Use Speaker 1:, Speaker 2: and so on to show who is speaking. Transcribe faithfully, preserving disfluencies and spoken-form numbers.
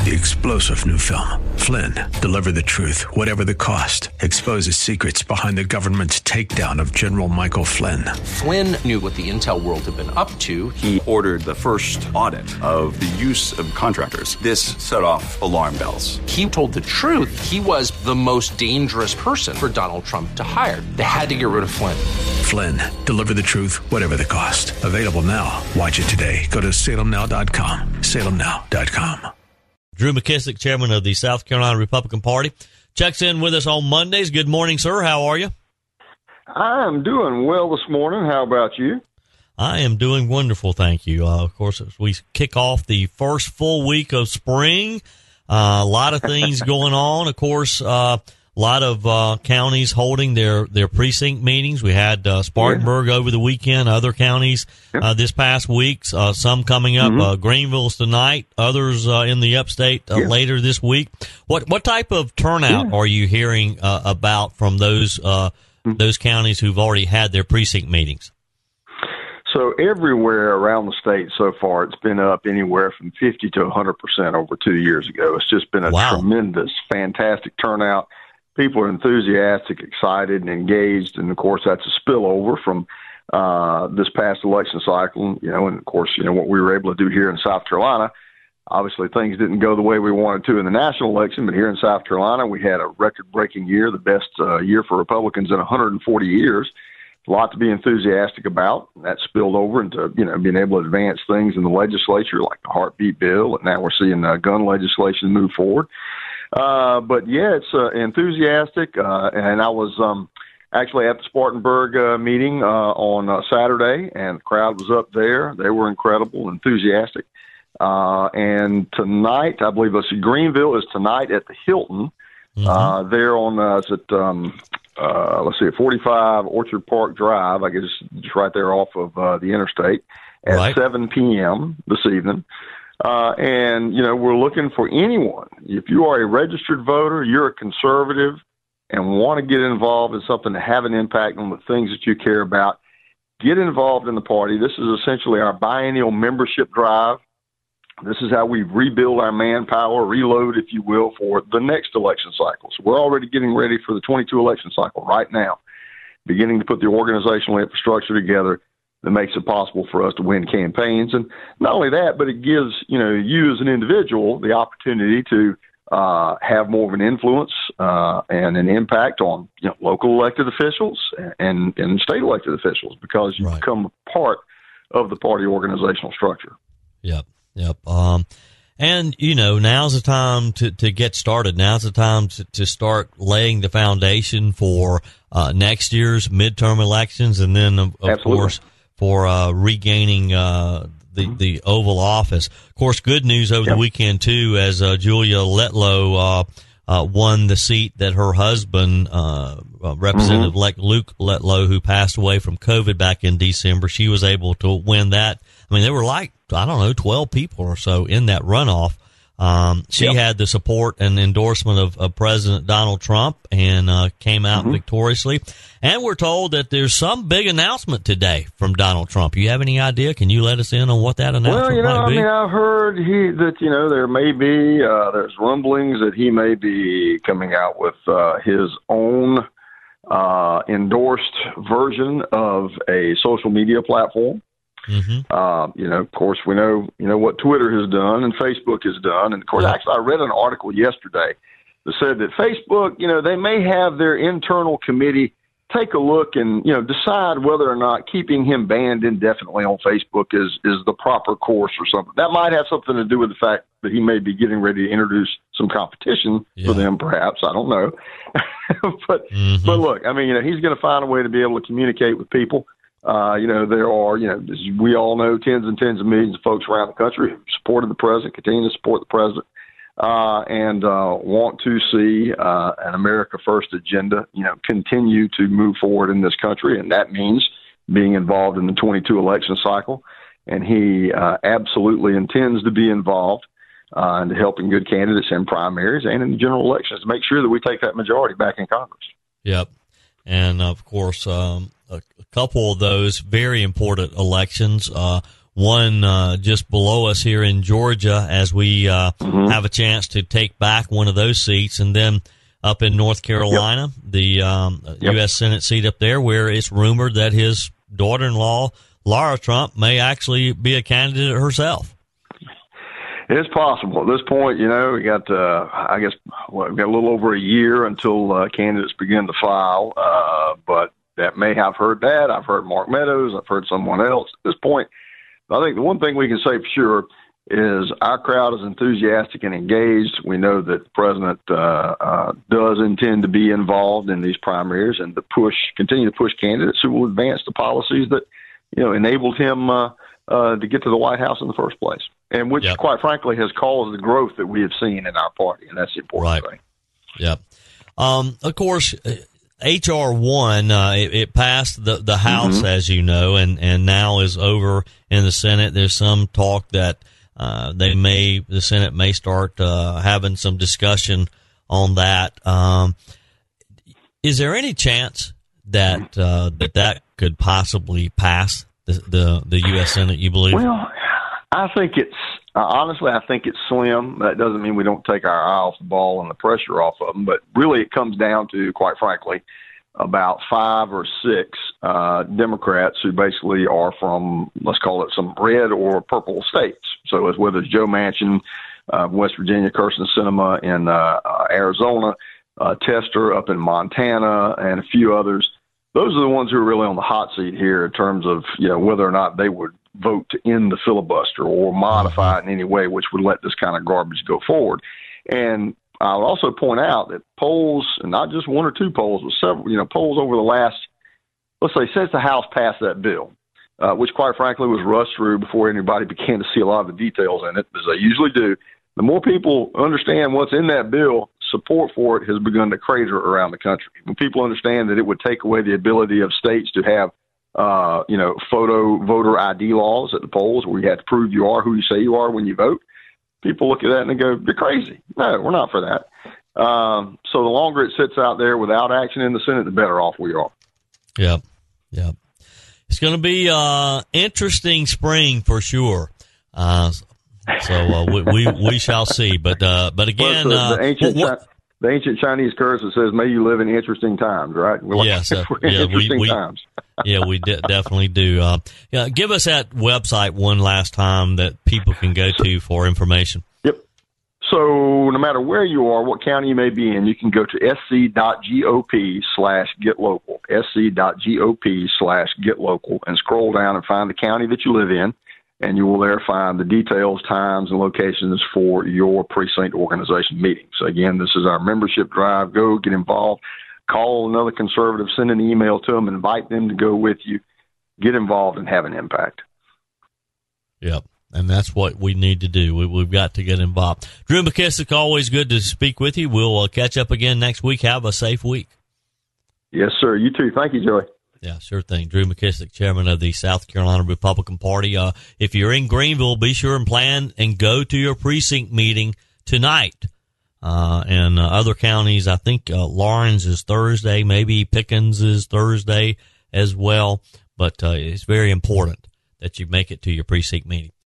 Speaker 1: The explosive new film, Flynn, deliver the truth, whatever the cost, exposes secrets behind the government's takedown of General Michael Flynn.
Speaker 2: Flynn knew what the intel world had been up to.
Speaker 3: He ordered the first audit of the use of contractors. This set off alarm bells.
Speaker 2: He told the truth. He was the most dangerous person for Donald Trump to hire. They had to get rid of Flynn.
Speaker 1: Flynn, deliver the truth, whatever the cost. Available now. Watch it today. Go to salem now dot com. salem now dot com.
Speaker 4: Drew McKissick, chairman of the South Carolina Republican Party, checks in with us on Mondays. Good morning, sir. How are you?
Speaker 5: I'm doing well this morning. How about you?
Speaker 4: I am doing wonderful, thank you. Uh, of course, as we kick off the first full week of spring, uh, a lot of things going on. Of course, uh, a lot of uh, counties holding their, their precinct meetings. We had uh, Spartanburg yeah. over the weekend, other counties uh, this past week, uh, some coming up. Mm-hmm. Uh, Greenville's tonight, others uh, in the upstate uh, yeah. later this week. What what type of turnout yeah. are you hearing uh, about from those uh, mm-hmm. those counties who've already had their precinct meetings?
Speaker 5: So everywhere around the state so far, it's been up anywhere from fifty to one hundred percent over two years ago. It's just been a wow. tremendous, fantastic turnout. People are enthusiastic, excited, and engaged, and of course that's a spillover from uh, this past election cycle. You know, and of course, you know what we were able to do here in South Carolina. Obviously, things didn't go the way we wanted to in the national election, but here in South Carolina, we had a record-breaking year, the best uh, year for Republicans in one hundred forty years. A lot to be enthusiastic about. That spilled over into, you know, being able to advance things in the legislature, like the heartbeat bill, and now we're seeing uh, gun legislation move forward. Uh, but yeah, it's uh, enthusiastic, uh, and I was um, actually at the Spartanburg uh, meeting uh, on uh, Saturday, and the crowd was up there. They were incredible, enthusiastic. Uh, and tonight, I believe it's Greenville is tonight at the Hilton. Mm-hmm. Uh, there on uh, is it um, uh, let's see, at forty-five Orchard Park Drive. I guess just right there off of uh, the interstate at right. seven p.m. this evening. Uh, and, you know, we're looking for anyone. If you are a registered voter, you're a conservative and want to get involved in something to have an impact on the things that you care about, get involved in the party. This is essentially our biennial membership drive. This is how we rebuild our manpower, reload, if you will, for the next election cycle. So we're already getting ready for the twenty-two election cycle right now, beginning to put the organizational infrastructure together that makes it possible for us to win campaigns. And not only that, but it gives, you know, you as an individual the opportunity to uh, have more of an influence uh, and an impact on, you know, local elected officials and, and state elected officials, because you right. become a part of the party organizational structure.
Speaker 4: Yep, yep. Um, and, you know, now's the time to, to get started. Now's the time to, to start laying the foundation for uh, next year's midterm elections, and then, of, of course, for uh, regaining uh, the, the Oval Office. Of course, good news over yep. the weekend, too, as uh, Julia Letlow uh, uh, won the seat that her husband, uh, uh, Representative-elect mm-hmm. Luke Letlow, who passed away from COVID back in December, she was able to win that. I mean, there were like, I don't know, twelve people or so in that runoff. Um, she yep. had the support and endorsement of, of President Donald Trump, and uh, came out mm-hmm. victoriously. And we're told that there's some big announcement today from Donald Trump. You have any idea? Can you let us in on what that announcement
Speaker 5: well, you know,
Speaker 4: might be?
Speaker 5: I mean, I've heard he, that, you know, there may be, uh, there's rumblings that he may be coming out with uh, his own uh, endorsed version of a social media platform. Mm-hmm. Uh, you know, of course, we know, you know, what Twitter has done and Facebook has done. And, of course, yeah. actually, I read an article yesterday that said that Facebook, you know, they may have their internal committee take a look and, you know, decide whether or not keeping him banned indefinitely on Facebook is, is the proper course or something. That might have something to do with the fact that he may be getting ready to introduce some competition yeah. for them, perhaps. I don't know. but, mm-hmm. but look, I mean, you know, he's going to find a way to be able to communicate with people. Uh, you know, there are, you know, as we all know, tens and tens of millions of folks around the country who supported the president, continue to support the president, uh, and uh, want to see uh, an America First agenda, you know, continue to move forward in this country. And that means being involved in the twenty-two election cycle. And he uh, absolutely intends to be involved uh, in helping good candidates in primaries and in the general elections to make sure that we take that majority back in Congress.
Speaker 4: Yep. And, of course, um, a couple of those very important elections. Uh, one uh, just below us here in Georgia as we uh, mm-hmm. have a chance to take back one of those seats. And then up in North Carolina, yep. the um, yep. U S Senate seat up there, where it's rumored that his daughter-in-law, Lara Trump, may actually be a candidate herself.
Speaker 5: It's possible. At this point, you know, we got, uh, I guess, well, we've got a little over a year until uh, candidates begin to file. Uh, but that may have heard that. I've heard Mark Meadows. I've heard someone else. At this point, I think the one thing we can say for sure is our crowd is enthusiastic and engaged. We know that the president uh, uh, does intend to be involved in these primaries and to push, continue to push candidates who will advance the policies that, you know, enabled him uh, uh, to get to the White House in the first place, and which, yep. quite frankly, has caused the growth that we have seen in our party, and that's the important
Speaker 4: right.
Speaker 5: thing.
Speaker 4: Yep. Um, of course, H R one, uh, it, it passed the, the House, mm-hmm. as you know, and, and now is over in the Senate. There's some talk that uh, they may, the Senate may start uh, having some discussion on that. Um, is there any chance that uh, that that could possibly pass the, the the U S Senate, you believe?
Speaker 5: Well, I think it's uh, honestly, I think it's slim. That doesn't mean we don't take our eye off the ball and the pressure off of them, but really it comes down to, quite frankly, about five or six uh, Democrats who basically are from, let's call it, some red or purple states. So it's whether it's Joe Manchin, uh, West Virginia, Kirsten Sinema in uh, uh, Arizona, uh, Tester up in Montana, and a few others. Those are the ones who are really on the hot seat here in terms of, you know, whether or not they would vote to end the filibuster or modify it in any way which would let this kind of garbage go forward. And I'll also point out that polls, and not just one or two polls, but several, you know, polls over the last, let's say, since the House passed that bill, uh, which quite frankly was rushed through before anybody began to see a lot of the details in it, as they usually do. The more people understand what's in that bill, support for it has begun to crater around the country. When people understand that it would take away the ability of states to have, uh, you know, photo voter I D laws at the polls where you have to prove you are who you say you are when you vote, people look at that and they go, you're crazy. No, we're not for that. Um, so the longer it sits out there without action in the Senate, the better off we are.
Speaker 4: Yep. Yep. It's going to be uh interesting spring for sure. Uh, so uh, we, we we shall see. But uh, but again,
Speaker 5: well, the, the,
Speaker 4: uh,
Speaker 5: ancient
Speaker 4: what,
Speaker 5: Chi- the ancient Chinese curse that says, "May you live in interesting times." Right? We're
Speaker 4: yes. Uh,
Speaker 5: we're in
Speaker 4: yeah,
Speaker 5: interesting
Speaker 4: we, we,
Speaker 5: times.
Speaker 4: yeah, we de- definitely do. Uh, yeah, give us that website one last time that people can go to for information.
Speaker 5: Yep. So no matter where you are, what county you may be in, you can go to sc.gop slash get local, sc.gop slash get local, and scroll down and find the county that you live in, and you will there find the details, times, and locations for your precinct organization meeting. So again, this is our membership drive. Go get involved. Call another conservative, send an email to them, invite them to go with you, get involved, and have an impact.
Speaker 4: Yep. And that's what we need to do. We, we've got to get involved. Drew McKissick, always good to speak with you. We'll uh, catch up again next week. Have a safe week.
Speaker 5: Yes, sir. You too. Thank you, Joey.
Speaker 4: Yeah, sure thing. Drew McKissick, chairman of the South Carolina Republican Party. Uh, if you're in Greenville, be sure and plan and go to your precinct meeting tonight. Uh, and uh, other counties, I think uh, Lawrence is Thursday, maybe Pickens is Thursday as well. But uh, it's very important that you make it to your precinct meeting.